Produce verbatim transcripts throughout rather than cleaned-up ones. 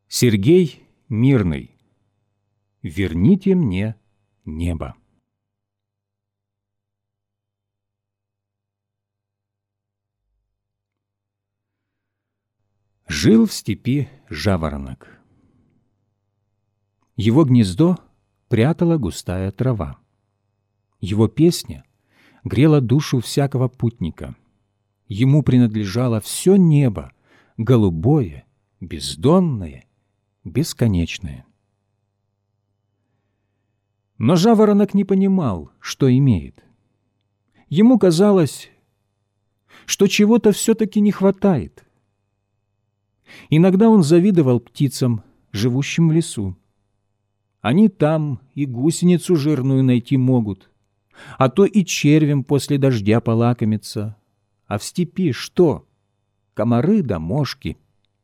Сергей Мирный. «Верните мне небо». Жил в степи жаворонок. Его гнездо прятала густая трава. Его песня грела душу всякого путника. Ему принадлежало все небо, голубое, бездонное, бесконечное. Но жаворонок не понимал, что имеет. Ему казалось, что чего-то все-таки не хватает. Иногда он завидовал птицам, живущим в лесу. Они там и гусеницу жирную найти могут, а то и червем после дождя полакомиться. А в степи что? Комары да мошки.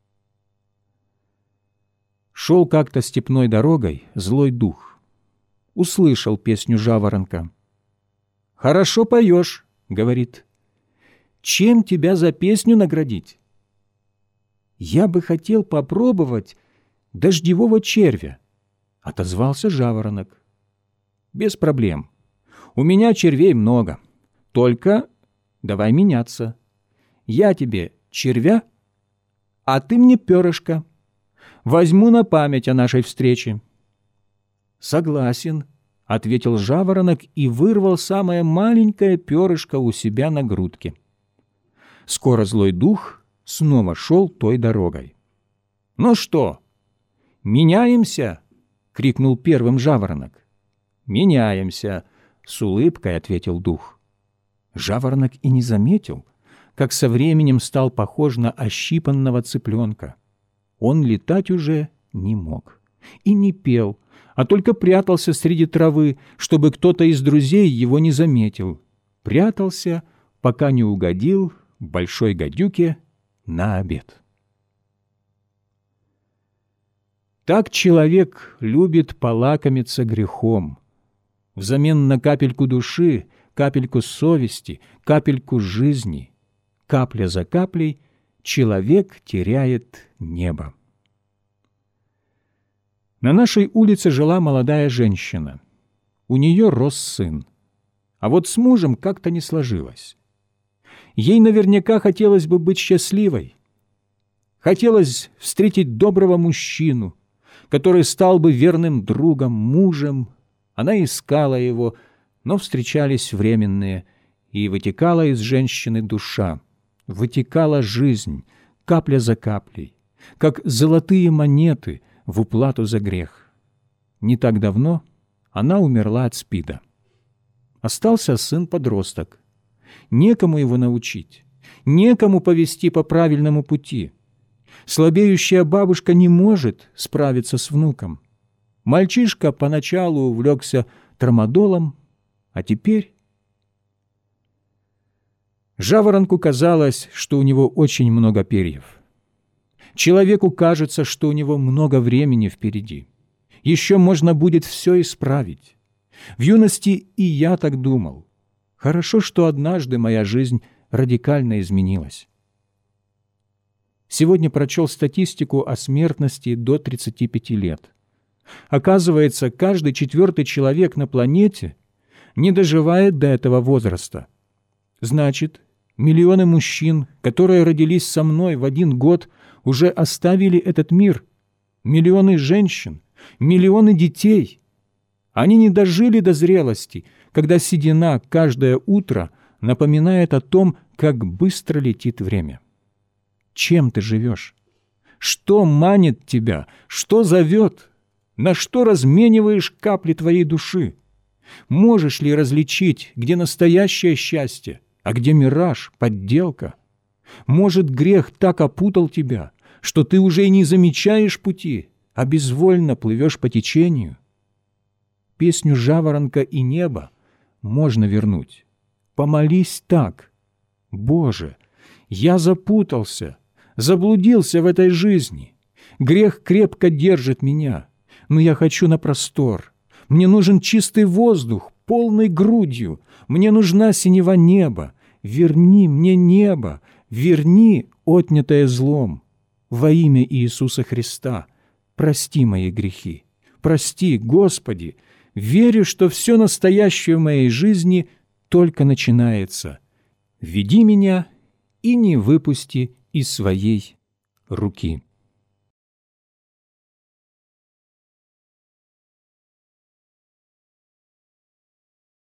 Шел как-то степной дорогой злой дух. Услышал песню жаворонка. «Хорошо поешь», — говорит. «Чем тебя за песню наградить?» «Я бы хотел попробовать дождевого червя», — отозвался жаворонок. «Без проблем. У меня червей много. Только давай меняться. Я тебе червя, а ты мне перышко. Возьму на память о нашей встрече». «Согласен», — ответил жаворонок и вырвал самое маленькое перышко у себя на грудке. Скоро злой дух снова шел той дорогой. «Ну что, меняемся?» — крикнул первым жаворонок. «Меняемся», — с улыбкой ответил дух. Жаворонок и не заметил, как со временем стал похож на ощипанного цыпленка. Он летать уже не мог и не пел, а только прятался среди травы, чтобы кто-то из друзей его не заметил. Прятался, пока не угодил большой гадюке на обед. Так человек любит полакомиться грехом. Взамен на капельку души, капельку совести, капельку жизни, капля за каплей человек теряет небо. На нашей улице жила молодая женщина. У нее рос сын. А вот с мужем как-то не сложилось. Ей наверняка хотелось бы быть счастливой. Хотелось встретить доброго мужчину, который стал бы верным другом, мужем. Она искала его, но встречались временные, и вытекала из женщины душа, вытекала жизнь, капля за каплей, как золотые монеты в уплату за грех. Не так давно она умерла от СПИДа. Остался сын-подросток. Некому его научить, некому повести по правильному пути. Слабеющая бабушка не может справиться с внуком. Мальчишка поначалу увлекся трамадолом, а теперь... Жаворонку казалось, что у него очень много перьев. Человеку кажется, что у него много времени впереди. Еще можно будет все исправить. В юности и я так думал. Хорошо, что однажды моя жизнь радикально изменилась. Сегодня прочел статистику о смертности до тридцати пяти лет. Оказывается, каждый четвертый человек на планете не доживает до этого возраста. Значит, миллионы мужчин, которые родились со мной в один год, уже оставили этот мир. Миллионы женщин, миллионы детей. Они не дожили до зрелости, когда седина каждое утро напоминает о том, как быстро летит время. Чем ты живешь? Что манит тебя? Что зовет? На что размениваешь капли твоей души? Можешь ли различить, где настоящее счастье, а где мираж, подделка? Может, грех так опутал тебя, что ты уже и не замечаешь пути, а безвольно плывешь по течению? Песню жаворонка и неба можно вернуть. Помолись так: «Боже, я запутался, заблудился в этой жизни. Грех крепко держит меня, но я хочу на простор. Мне нужен чистый воздух, полной грудью. Мне нужна синева неба. Верни мне небо, верни отнятое злом. Во имя Иисуса Христа прости мои грехи. Прости, Господи, верю, что все настоящее в моей жизни только начинается. Веди меня и не выпусти из своей руки.